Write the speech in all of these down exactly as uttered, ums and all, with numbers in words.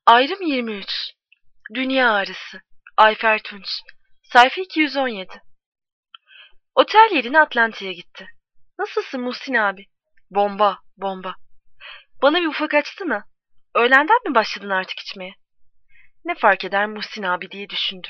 Ayrım yirmi üç. Dünya Ağrısı. Ayfer Tunç. Sayfa iki yüz on yedi. Otel yerine Atlantik'e gitti. Nasılsın Muhsin abi? Bomba, bomba. Bana bir ufak açsana. Öğlenden mi başladın artık içmeye? Ne fark eder Muhsin abi diye düşündü.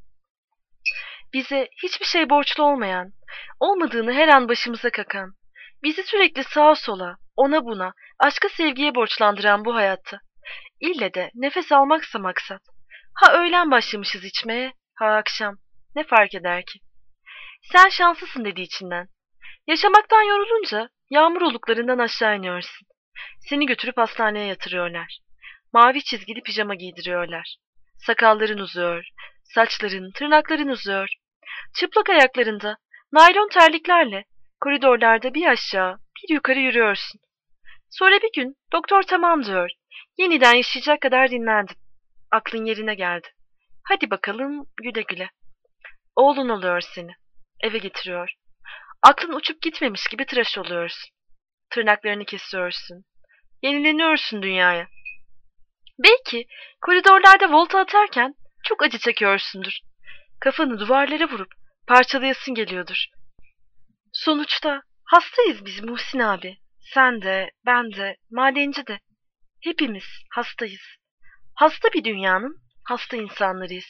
Bize hiçbir şey borçlu olmayan, olmadığını her an başımıza kakan, bizi sürekli sağa sola, ona buna, aşka sevgiye borçlandıran bu hayatta, ille de nefes almaksa maksat. Ha öğlen başlamışız içmeye, ha akşam. Ne fark eder ki? Sen şanslısın dedi içinden. Yaşamaktan yorulunca yağmur oluklarından aşağı iniyorsun. Seni götürüp hastaneye yatırıyorlar. Mavi çizgili pijama giydiriyorlar. Sakalların uzuyor, saçların, tırnakların uzuyor. Çıplak ayaklarında, naylon terliklerle koridorlarda bir aşağı, bir yukarı yürüyorsun. Sonra bir gün doktor tamam diyor. Yeniden yaşayacak kadar dinlendim. Aklın yerine geldi. Hadi bakalım güle güle. Oğlun oluyor seni. Eve getiriyor. Aklın uçup gitmemiş gibi tıraş oluyorsun. Tırnaklarını kesiyorsun. Yenileniyorsun dünyaya. Belki koridorlarda volta atarken çok acı çekiyorsundur. Kafanı duvarlara vurup parçalayasın geliyordur. Sonuçta hastayız biz Muhsin abi. Sen de, ben de, madenci de. Hepimiz hastayız. Hasta bir dünyanın hasta insanlarıyız.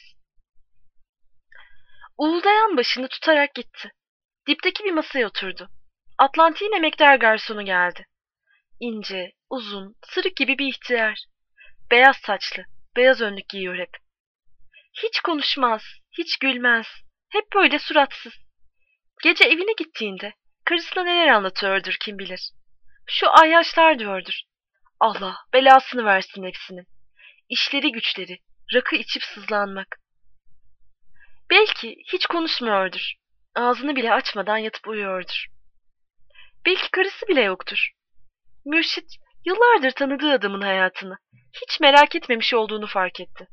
Uğuldayan başını tutarak gitti. Dipteki bir masaya oturdu. Atlantik'in emektar garsonu geldi. İnce, uzun, sırık gibi bir ihtiyar. Beyaz saçlı, beyaz önlük giyiyor hep. Hiç konuşmaz, hiç gülmez. Hep böyle suratsız. Gece evine gittiğinde karısına neler anlatıyordur kim bilir. Şu ayyaşlar diyordur. Allah belasını versin hepsinin. İşleri güçleri, rakı içip sızlanmak. Belki hiç konuşmuyordur. Ağzını bile açmadan yatıp uyuyordur. Belki karısı bile yoktur. Mürşit yıllardır tanıdığı adamın hayatını hiç merak etmemiş olduğunu fark etti.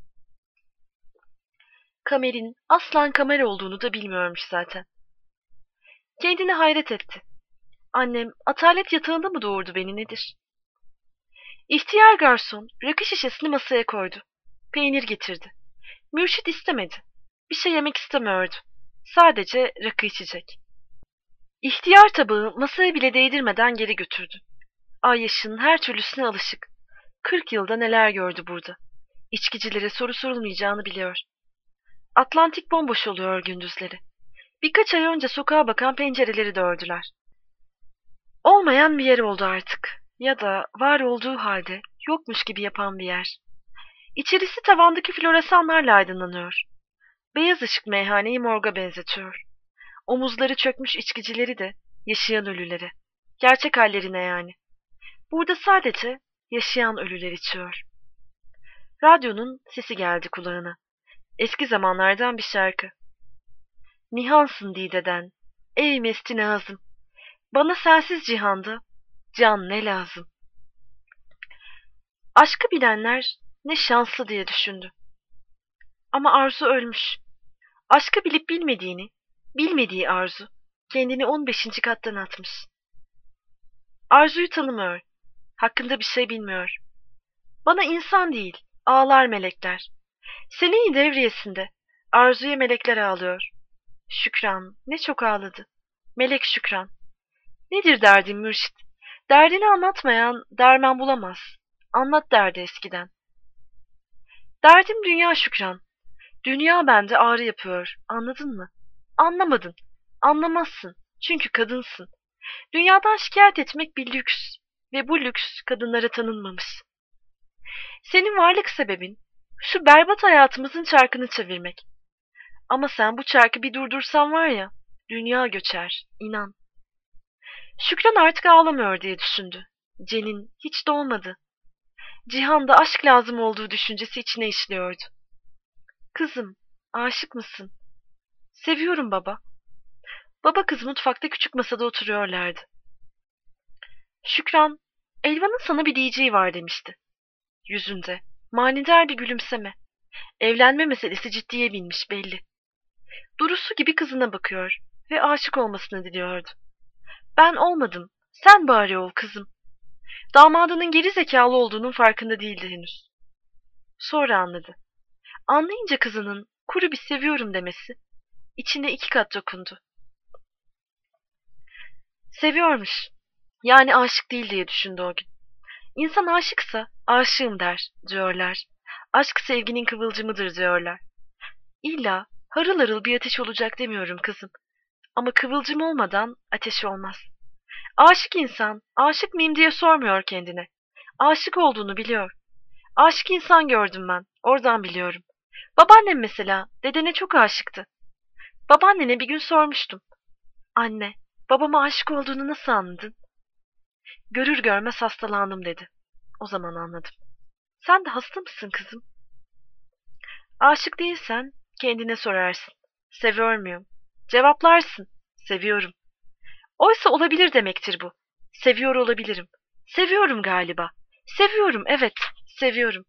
Kamer'in aslan Kamer olduğunu da bilmiyormuş zaten. Kendine hayret etti. Annem atalet yatağında mı doğurdu beni nedir? İhtiyar garson rakı şişesini masaya koydu. Peynir getirdi. Mürşit istemedi. Bir şey yemek istemiyordu. Sadece rakı içecek. İhtiyar tabağı masaya bile değdirmeden geri götürdü. Ay yaşının her türlüsüne alışık. Kırk yılda neler gördü burada. İçkicilere soru sorulmayacağını biliyor. Atlantik bomboş oluyor gündüzleri. Birkaç ay önce sokağa bakan pencereleri de ördüler. Olmayan bir yer oldu artık. Ya da var olduğu halde yokmuş gibi yapan bir yer. İçerisi tavandaki floresanlarla aydınlanıyor. Beyaz ışık meyhaneyi morga benzetiyor. Omuzları çökmüş içkicileri de yaşayan ölülere. Gerçek hallerine yani. Burada sadece yaşayan ölüler içiyor. Radyonun sesi geldi kulağına. Eski zamanlardan bir şarkı. Nihansın Dide'den. Ey mesti Nazım. Bana sensiz cihanda can ne lazım. Aşkı bilenler ne şanslı diye düşündü. Ama Arzu ölmüş. Aşkı bilip bilmediğini, bilmediği Arzu, kendini on beşinci kattan atmış. Arzu'yu tanımıyor. Hakkında bir şey bilmiyor. Bana insan değil, ağlar melekler. Seneyi devriyesinde Arzu'ya melekler ağlıyor. Şükran ne çok ağladı. Melek Şükran. Nedir derdin Mürşit? Derdini anlatmayan derman bulamaz. Anlat derdi eskiden. Derdim dünya Şükran. Dünya bende ağrı yapıyor. Anladın mı? Anlamadın. Anlamazsın. Çünkü kadınsın. Dünyadan şikayet etmek bir lüks. Ve bu lüks kadınlara tanınmamış. Senin varlık sebebin şu berbat hayatımızın çarkını çevirmek. Ama sen bu çarkı bir durdursan var ya, dünya göçer, inan. Şükran artık ağlamıyor diye düşündü. Cenin hiç doğmadı. Cihanda aşk lazım olduğu düşüncesi içine işliyordu. Kızım, aşık mısın? Seviyorum baba. Baba kız mutfakta küçük masada oturuyorlardı. Şükran, Elvan'ın sana bir diyeceği var demişti. Yüzünde manidar bir gülümseme. Evlenme meselesi ciddiye binmiş belli. Durusu gibi kızına bakıyor ve aşık olmasını diliyordu. Ben olmadım, sen bari ol kızım. Damadının geri zekalı olduğunun farkında değildi henüz. Sonra anladı. Anlayınca kızının kuru bir seviyorum demesi içine iki kat dokundu. Seviyormuş. Yani aşık değil diye düşündü o gün. İnsan aşıksa aşığım der diyorlar. Aşk sevginin kıvılcımıdır diyorlar. İlla harıl harıl bir ateş olacak demiyorum kızım. Ama kıvılcım olmadan ateş olmaz. Aşık insan aşık mıyım diye sormuyor kendine. Aşık olduğunu biliyor. Aşık insan gördüm ben. Oradan biliyorum. Babaannem mesela dedene çok aşıktı. Babaannene bir gün sormuştum. Anne, babama aşık olduğunu nasıl anladın? Görür görmez hastalandım dedi. O zaman anladım. Sen de hasta mısın kızım? Aşık değilsen kendine sorarsın. Seviyor muyum? Cevaplarsın. Seviyorum. Oysa olabilir demektir bu. Seviyor olabilirim. Seviyorum galiba. Seviyorum, evet, seviyorum.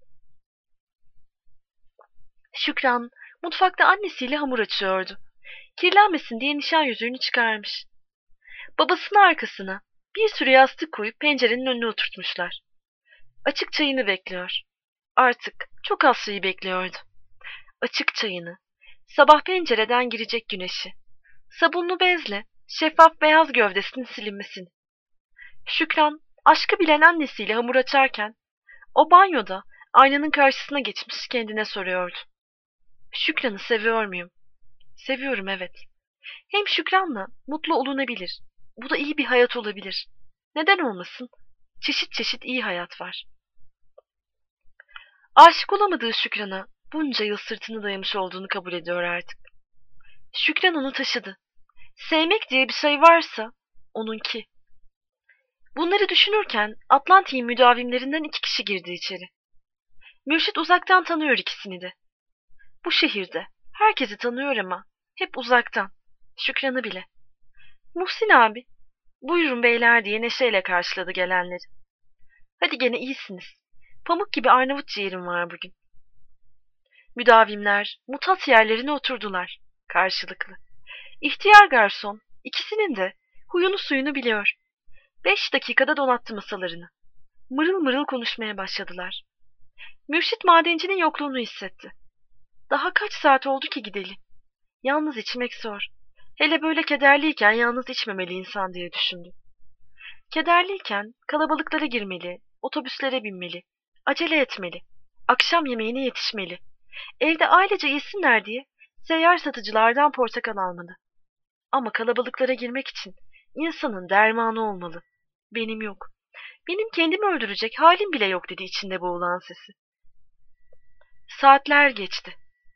Şükran mutfakta annesiyle hamur açıyordu. Kirlenmesin diye nişan yüzüğünü çıkarmış. Babasının arkasına bir sürü yastık koyup pencerenin önüne oturtmuşlar. Açık çayını bekliyor. Artık çok az suyu bekliyordu. Açık çayını, sabah pencereden girecek güneşi, sabunlu bezle şeffaf beyaz gövdesinin silinmesini. Şükran aşkı bilen annesiyle hamur açarken o banyoda aynanın karşısına geçmiş kendine soruyordu. Şükran'ı seviyor muyum? Seviyorum, evet. Hem Şükran'la mutlu olunabilir. Bu da iyi bir hayat olabilir. Neden olmasın? Çeşit çeşit iyi hayat var. Aşık olamadığı Şükran'a bunca yıl sırtını dayamış olduğunu kabul ediyor artık. Şükran onu taşıdı. Sevmek diye bir şey varsa onunki. Bunları düşünürken Atlantik'in müdavimlerinden iki kişi girdi içeri. Mürşit uzaktan tanıyor ikisini de. Bu şehirde herkesi tanıyor ama hep uzaktan. Şükran'ı bile. Muhsin abi, buyurun beyler diye neşeyle karşıladı gelenleri. Hadi gene iyisiniz. Pamuk gibi Arnavut ciğerim var bugün. Müdavimler mutat yerlerine oturdular karşılıklı. İhtiyar garson ikisinin de huyunu suyunu biliyor. Beş dakikada donattı masalarını. Mırıl mırıl konuşmaya başladılar. Mürşit madencinin yokluğunu hissetti. Daha kaç saat oldu ki gideli? Yalnız içmek zor. Hele böyle kederliyken yalnız içmemeli insan diye düşündü. Kederliyken kalabalıklara girmeli, otobüslere binmeli, acele etmeli, akşam yemeğine yetişmeli. Evde ailece yesinler diye seyyar satıcılardan portakal almalı. Ama kalabalıklara girmek için insanın dermanı olmalı. Benim yok. Benim kendimi öldürecek halim bile yok dedi içinde boğulan sesi. Saatler geçti.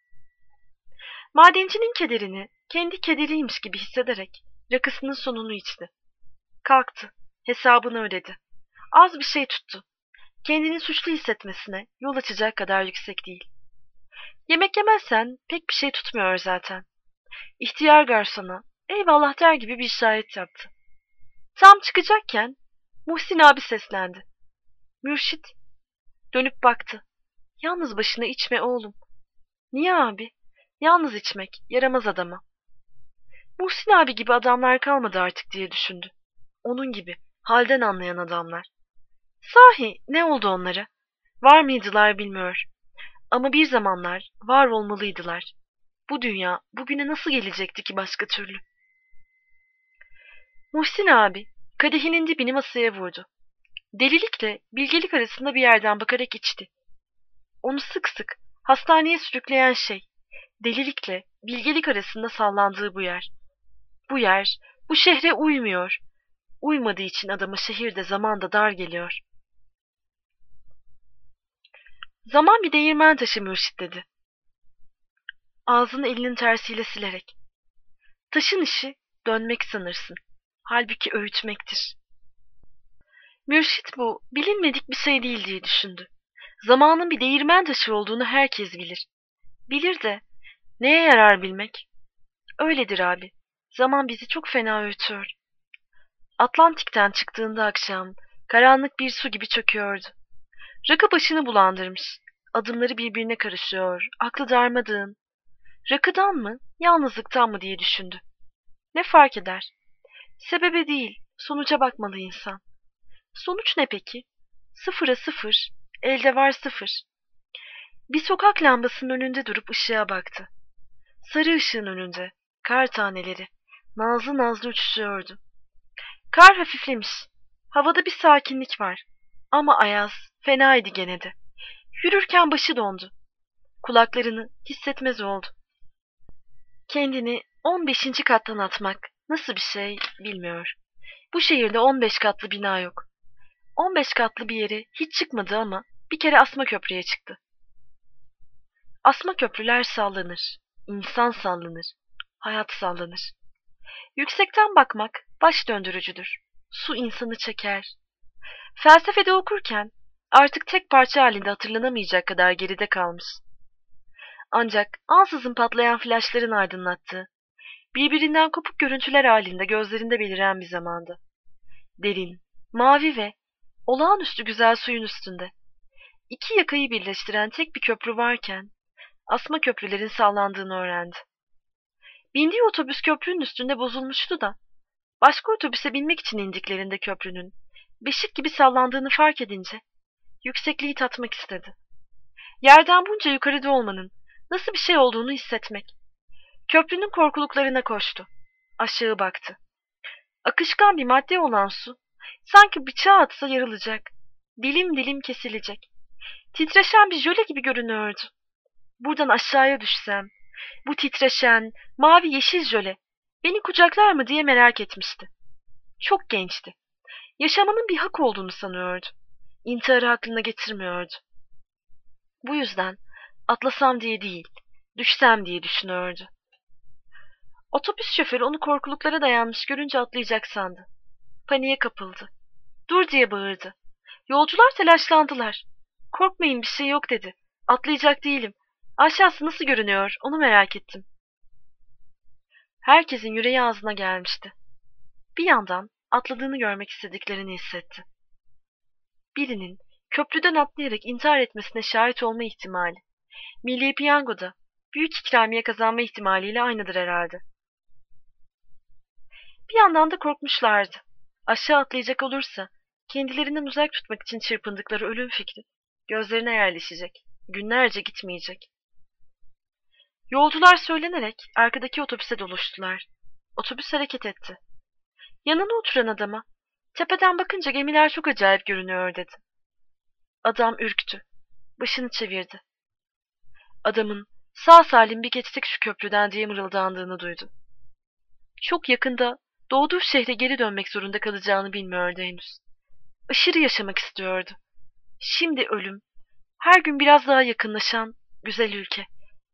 Madencinin kederini kendi kederiymiş gibi hissederek rakısının sonunu içti. Kalktı, hesabını ödedi. Az bir şey tuttu. Kendini suçlu hissetmesine yol açacak kadar yüksek değil. Yemek yemezsen pek bir şey tutmuyor zaten. İhtiyar garsona eyvallah der gibi bir işaret yaptı. Tam çıkacakken Muhsin abi seslendi. Mürşit dönüp baktı. Yalnız başına içme oğlum. Niye abi? Yalnız içmek yaramaz adama. Muhsin abi gibi adamlar kalmadı artık diye düşündü. Onun gibi halden anlayan adamlar. Sahi ne oldu onlara? Var mıydılar bilmiyor. Ama bir zamanlar var olmalıydılar. Bu dünya bugüne nasıl gelecekti ki başka türlü? Muhsin abi kadehinin dibini masaya vurdu. Delilikle bilgelik arasında bir yerden bakarak içti. Onu sık sık hastaneye sürükleyen şey, delilikle bilgelik arasında sallandığı bu yer. Bu yer, bu şehre uymuyor. Uymadığı için adama şehirde zaman da dar geliyor. Zaman bir değirmen taşı Mürşit dedi. Ağzını elinin tersiyle silerek. Taşın işi dönmek sanırsın. Halbuki öğütmektir. Mürşit bu bilinmedik bir şey değil diye düşündü. Zamanın bir değirmen taşı olduğunu herkes bilir. Bilir de neye yarar bilmek? Öyledir abi. Zaman bizi çok fena öğütüyor. Atlantik'ten çıktığında akşam karanlık bir su gibi çöküyordu. Rakı başını bulandırmış. Adımları birbirine karışıyor. Aklı darmadağın. Rakıdan mı, yalnızlıktan mı diye düşündü. Ne fark eder? Sebebe değil, sonuca bakmalı insan. Sonuç ne peki? Sıfıra sıfır, elde var sıfır. Bir sokak lambasının önünde durup ışığa baktı. Sarı ışığın önünde kar taneleri nazlı nazlı uçuşuyordu. Kar hafiflemiş. Havada bir sakinlik var. Ama ayaz fenaydı gene de. Yürürken başı dondu. Kulaklarını hissetmez oldu. Kendini on beşinci kattan atmak nasıl bir şey bilmiyor. Bu şehirde on beş katlı bina yok. on beş katlı bir yere hiç çıkmadı ama bir kere asma köprüye çıktı. Asma köprüler sallanır. İnsan sallanır. Hayat sallanır. Yüksekten bakmak baş döndürücüdür. Su insanı çeker. Felsefede okurken artık tek parça halinde hatırlanamayacak kadar geride kalmış. Ancak ansızın patlayan flaşların aydınlattığı, birbirinden kopuk görüntüler halinde gözlerinde beliren bir zamandı. Derin, mavi ve olağanüstü güzel suyun üstünde. İki yakayı birleştiren tek bir köprü varken, asma köprülerin sallandığını öğrendi. Bindiği otobüs köprünün üstünde bozulmuştu da, başka otobüse binmek için indiklerinde köprünün, beşik gibi sallandığını fark edince, yüksekliği tatmak istedi. Yerden bunca yukarıda olmanın nasıl bir şey olduğunu hissetmek. Köprünün korkuluklarına koştu. Aşağı baktı. Akışkan bir madde olan su, sanki bıçağı atsa yarılacak, dilim dilim kesilecek. Titreşen bir jöle gibi görünüyordu. Buradan aşağıya düşsem, bu titreşen, mavi yeşil jöle beni kucaklar mı diye merak etmişti. Çok gençti. Yaşamanın bir hak olduğunu sanıyordu. İntiharı aklına getirmiyordu. Bu yüzden atlasam diye değil, düşsem diye düşünüyordu. Otobüs şoförü onu korkuluklara dayanmış görünce atlayacak sandı. Paniğe kapıldı. Dur diye bağırdı. Yolcular telaşlandılar. Korkmayın bir şey yok dedi. Atlayacak değilim. Aşağısı nasıl görünüyor onu merak ettim. Herkesin yüreği ağzına gelmişti. Bir yandan atladığını görmek istediklerini hissetti. Birinin köprüden atlayarak intihar etmesine şahit olma ihtimali, Milli Piyango'da büyük ikramiye kazanma ihtimaliyle aynıdır herhalde. Bir yandan da korkmuşlardı. Aşağı atlayacak olursa kendilerinden uzak tutmak için çırpındıkları ölüm fikri gözlerine yerleşecek, günlerce gitmeyecek. Yolcular söylenerek arkadaki otobüse doluştular. Otobüs hareket etti. Yanına oturan adama, tepeden bakınca gemiler çok acayip görünüyor dedi. Adam ürktü. Başını çevirdi. Adamın sağ salim bir geçsek şu köprüden diye mırıldandığını duydu. Çok yakında doğduğu şehre geri dönmek zorunda kalacağını bilmiyordu henüz. Aşırı yaşamak istiyordu. Şimdi ölüm, her gün biraz daha yakınlaşan güzel ülke.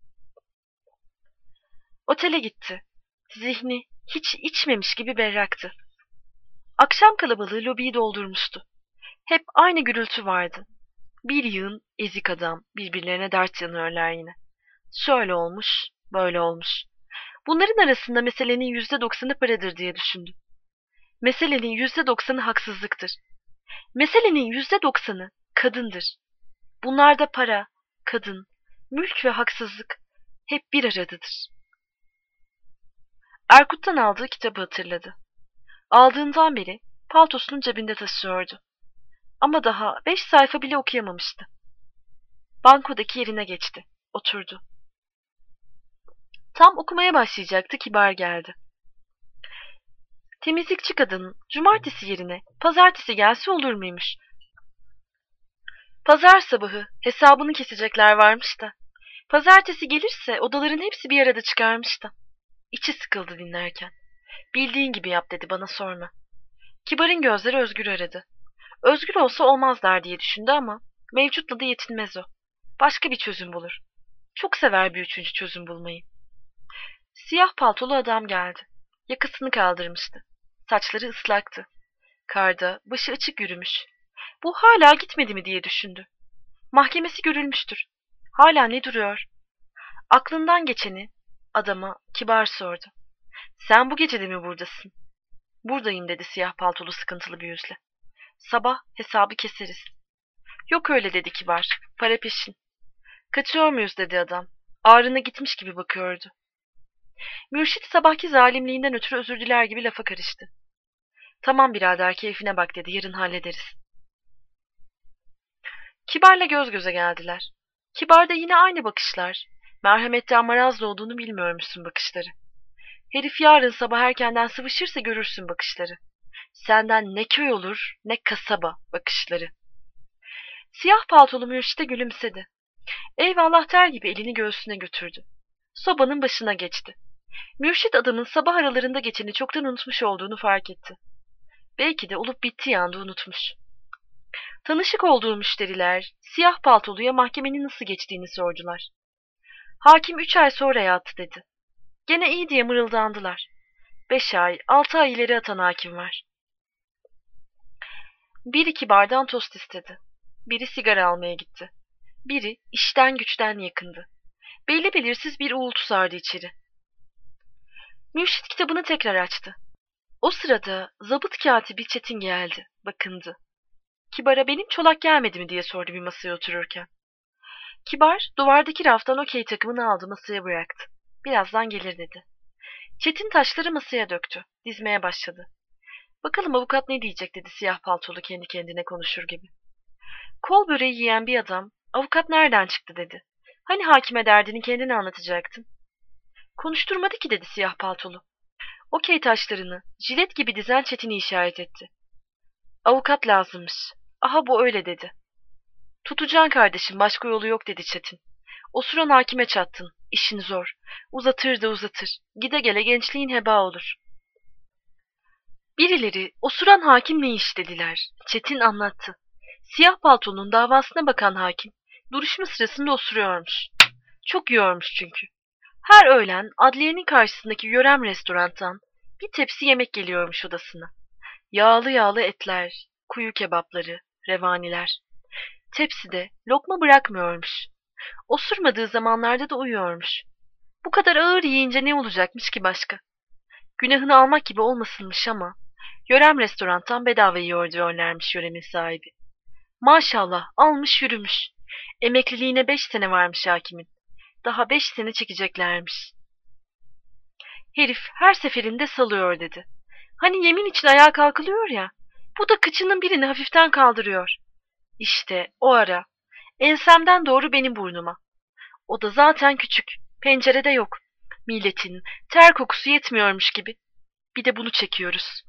Otele gitti. Zihni hiç içmemiş gibi berraktı. Akşam kalabalığı lobiyi doldurmuştu. Hep aynı gürültü vardı. Bir yığın ezik adam birbirlerine dert yanıyorlar yine. Şöyle olmuş, böyle olmuş. Bunların arasında meselenin yüzde doksanı paradır diye düşündü. Meselenin yüzde doksanı haksızlıktır. Meselenin yüzde doksanı kadındır. Bunlarda para, kadın, mülk ve haksızlık hep bir aradadır. Erkut'tan aldığı kitabı hatırladı. Aldığından beri paltosunun cebinde taşıyordu. Ama daha beş sayfa bile okuyamamıştı. Bankodaki yerine geçti. Oturdu. Tam okumaya başlayacaktı, Kibar geldi. Temizlikçi kadının cumartesi yerine pazartesi gelse olur muymuş? Pazar sabahı hesabını kesecekler varmış da. Pazartesi gelirse odaların hepsi bir arada çıkarmış da. İçi sıkıldı dinlerken. Bildiğin gibi yap dedi, bana sorma. Kibar'ın gözleri Özgür aradı. Özgür olsa olmaz der diye düşündü ama mevcutla da yetinmez o. Başka bir çözüm bulur. Çok sever bir üçüncü çözüm bulmayı. Siyah paltolu adam geldi. Yakasını kaldırmıştı. Saçları ıslaktı. Karda başı açık yürümüş. Bu hala gitmedi mi diye düşündü. Mahkemesi görülmüştür. Hala ne duruyor? Aklından geçeni adama Kibar sordu. Sen bu gece de mi buradasın? Buradayım dedi siyah paltolu sıkıntılı bir yüzle. Sabah hesabı keseriz. Yok öyle dedi Kibar. Para peşin. Kaçıyor muyuz dedi adam. Ağrına gitmiş gibi bakıyordu. Mürşit sabahki zalimliğinden ötürü özür diler gibi lafa karıştı. Tamam birader keyfine bak dedi, yarın hallederiz. Kibar'la göz göze geldiler. Kibarda yine aynı bakışlar. Merhametten maraz olduğunu bilmiyormuşsun bakışları. Herif yarın sabah erkenden sıvışırsa görürsün bakışları. Senden ne köy olur ne kasaba bakışları. Siyah paltolu Mürşit'e gülümsedi. Eyvallah der gibi elini göğsüne götürdü. Sobanın başına geçti. Mürşit adamın sabah aralarında geçeni çoktan unutmuş olduğunu fark etti. Belki de olup bittiği anda unutmuş. Tanışık olduğu müşteriler siyah paltoluya mahkemenin nasıl geçtiğini sordular. Hakim üç ay sonra yattı dedi. Gene iyi diye mırıldandılar. Beş ay, altı ay ileri atan hakim var. Bir iki bardan tost istedi. Biri sigara almaya gitti. Biri işten güçten yakındı. Belli belirsiz bir uğultu sardı içeri. Mürşit kitabını tekrar açtı. O sırada zabıt katibi Çetin geldi, bakındı. Kibar'a benim çolak gelmedi mi diye sordu bir masaya otururken. Kibar duvardaki raftan okey takımını aldı, masaya bıraktı. Birazdan gelir dedi. Çetin taşları masaya döktü. Dizmeye başladı. Bakalım avukat ne diyecek dedi siyah paltolu kendi kendine konuşur gibi. Kol böreği yiyen bir adam avukat nereden çıktı dedi. Hani hakime derdini kendine anlatacaktın. Konuşturmadı ki dedi siyah paltolu. Okey taşlarını jilet gibi dizen Çetin'i işaret etti. Avukat lazımmış. Aha bu öyle dedi. Tutacaksın kardeşim, başka yolu yok dedi Çetin. Osuran hakime çattın. İşin zor. Uzatır da uzatır. Gide gele gençliğin heba olur. Birileri osuran hakim ne iş dediler. Çetin anlattı. Siyah paltonun davasına bakan hakim duruşma sırasında osuruyormuş. Çok yiyormuş çünkü. Her öğlen adliyenin karşısındaki Yörem restorantan bir tepsi yemek geliyormuş odasına. Yağlı yağlı etler, kuyu kebapları, revaniler. Tepside lokma bırakmıyormuş. Osurmadığı zamanlarda da uyuyormuş. Bu kadar ağır yiyince ne olacakmış ki başka? Günahını almak gibi olmasınmış ama Yörem restorantan bedava yiyor diyorlarmış Yörem'in sahibi. Maşallah almış yürümüş. Emekliliğine beş sene varmış hakimin. Daha beş sene çekeceklermiş. Herif her seferinde salıyor dedi. Hani yemin için ayağa kalkılıyor ya. Bu da kıçının birini hafiften kaldırıyor. İşte o ara. Ensemden doğru benim burnuma. O da zaten küçük. Pencerede yok. Milletin ter kokusu yetmiyormuş gibi. Bir de bunu çekiyoruz.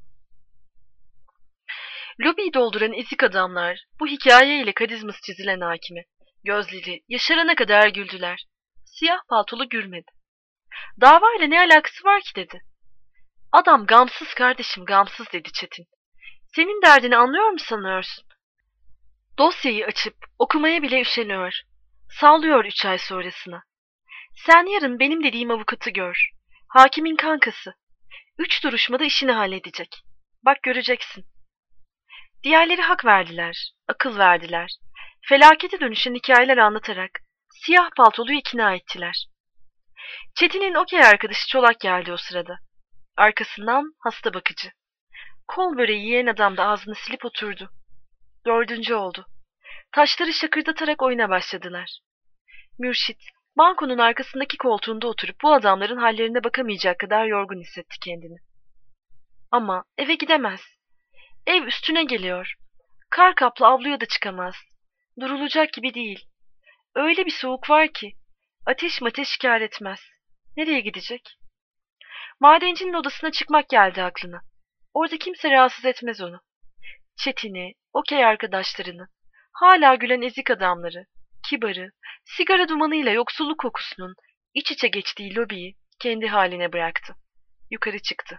Lobiyi dolduran ezik adamlar bu hikayeyle karizması çizilen hakime gözleri yaşarana kadar güldüler. Siyah paltolu gülmedi. Davayla ne alakası var ki dedi. Adam gamsız kardeşim gamsız dedi Çetin. Senin derdini anlıyor mu sanıyorsun? Dosyayı açıp okumaya bile üşeniyor. Sallıyor üç ay sonrasına. Sen yarın benim dediğim avukatı gör. Hakimin kankası. Üç duruşmada işini halledecek. Bak göreceksin. Diğerleri hak verdiler, akıl verdiler. Felakete dönüşen hikayeler anlatarak siyah paltoluyu ikna ettiler. Çetin'in okey arkadaşı Çolak geldi o sırada. Arkasından hasta bakıcı. Kol böreği yiyen adam da ağzını silip oturdu. Dördüncü oldu. Taşları şakırdatarak oyuna başladılar. Mürşit, bankonun arkasındaki koltuğunda oturup bu adamların hallerine bakamayacak kadar yorgun hissetti kendini. Ama eve gidemez. Ev üstüne geliyor. Kar kaplı avluya da çıkamaz. Durulacak gibi değil. Öyle bir soğuk var ki ateş mateş kâr etmez. Nereye gidecek? Madencinin odasına çıkmak geldi aklına. Orada kimse rahatsız etmez onu. Çetin'i, okey arkadaşlarını, hala gülen ezik adamları, kibarı, sigara dumanıyla yoksulluk kokusunun iç içe geçtiği lobiyi kendi haline bıraktı. Yukarı çıktı.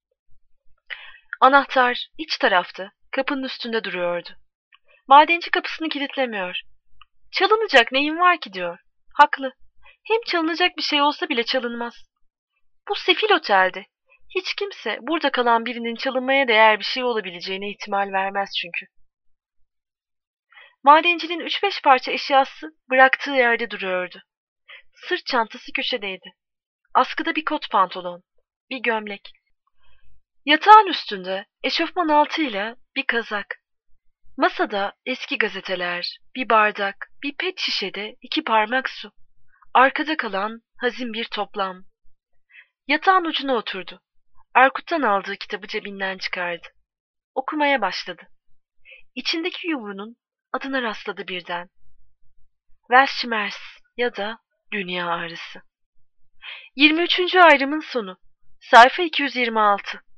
Anahtar iç tarafta, kapının üstünde duruyordu. Madenci kapısını kilitlemiyor. Çalınacak neyin var ki diyor. Haklı. Hem çalınacak bir şey olsa bile çalınmaz. Bu sefil otelde. Hiç kimse burada kalan birinin çalınmaya değer bir şey olabileceğine ihtimal vermez çünkü. Madencinin üç beş parça eşyası bıraktığı yerde duruyordu. Sırt çantası köşedeydi. Askıda bir kot pantolon, bir gömlek. Yatağın üstünde eşofman altıyla bir kazak. Masada eski gazeteler, bir bardak, bir pet şişede iki parmak su. Arkada kalan hazin bir toplam. Yatağın ucuna oturdu. Erkut'tan aldığı kitabı cebinden çıkardı. Okumaya başladı. İçindeki yumruğunun adına rastladı birden. Weltschmerz ya da dünya ağrısı. yirmi üçüncü ayrımın sonu. Sayfa iki yüz yirmi altı.